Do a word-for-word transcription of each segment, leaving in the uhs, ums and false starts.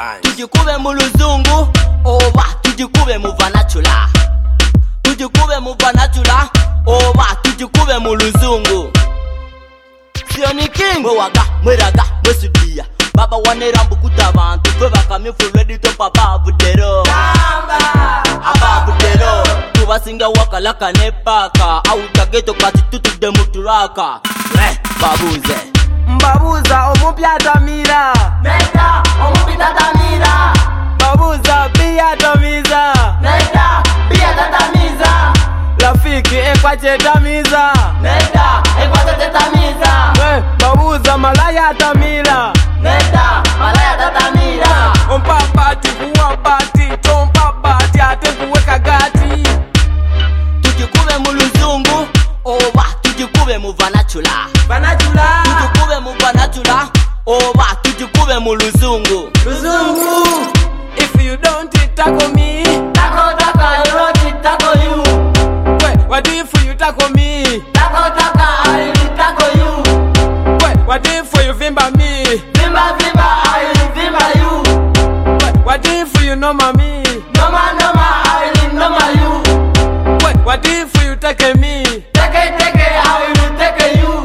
Tujikube mu luzungu oba tujikube mu vanachula. Tujikube mu vanachula oba tujikube mu luzungu. Sioni king mwe waga mweraga mwesudia. Baba wanera mbukuta abantu twe bakamye ready to papa budero. Tamba aba budero. Tubasinga wakalaka nepaka au tageto kati tutude muturaka. Eh babuze Mbabuza omupya tamira Nenda omupita tamira. Babuza biya tamiza Nenda biya tatamiza. Rafiki ekwache tamiza Nenda ekwache tetamiza. eh, Babuza malaya tamira Nenda malaya tatamira. Ompa bati kuwa bati Tompa bati ate kuweka gati. Tujikube mu luzungu oba tujikube mu vanachula. Vanachula Tujikube mu vanachula oba tujikube mu luzungu. Luzungu. If you don't tackle me, Tako taka I don't tako you. wait, what if you tackle me? Tako taka I tako you. Wait, what if you vimba me? Vimba vimba I vimba you. Wait, what if you know me? Noma noma I noma you. Wait, what if you take me? Take take I take you.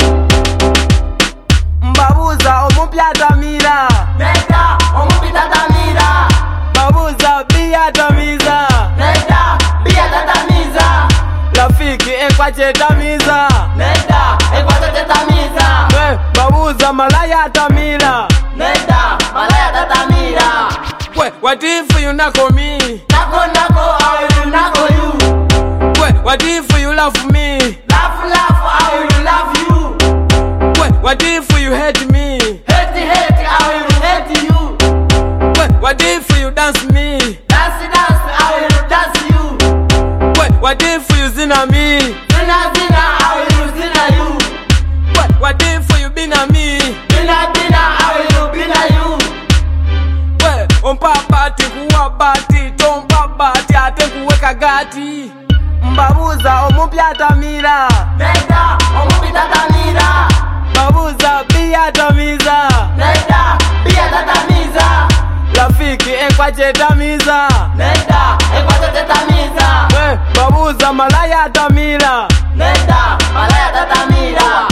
Mbabuza omupya tamira Nenda omupita tamira. Babuza biya tamiza Nenda biya tatamiza. Rafiki ekwache tamiza Nenda ekwache tetamiza. eh, Babuza malaya tamira Nenda malaya tatamira. Wait, what if you nako me? Nako nako I nako you. Wait, what if you love me? Laugh laugh I love you. Wait, what if you hate me? Hate hate I hate you. Wait, what if you dance me? Dance dance I dance you. Wait, what if you zina me? Zina zina I zina you. Wait, what if you bina me? Bina bina I bina you. Wait, ompa bati kuwa bati Tompa bati ate kuweka gati. Mbabuza omupya tamira Nenda omupita tamira. Babuza biya tamiza Nenda biya tatamiza. Rafiki ekwache tamiza Nenda ekwache tetamiza. eh, Babuza malaya tamira Nenda malaya tatamira.